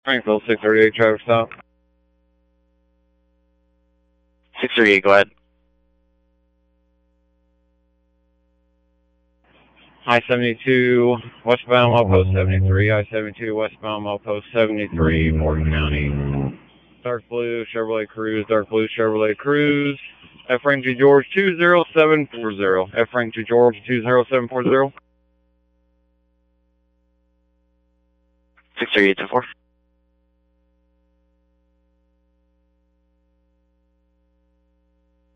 Springfield 638, traffic stop. 638, go ahead. I-72 westbound, outpost 73. I-72 westbound, outpost 73, Morgan County. Dark blue Chevrolet Cruze, dark blue Chevrolet Cruze. F Frank G George 20740. F Frank G George 20740. 638 to 4.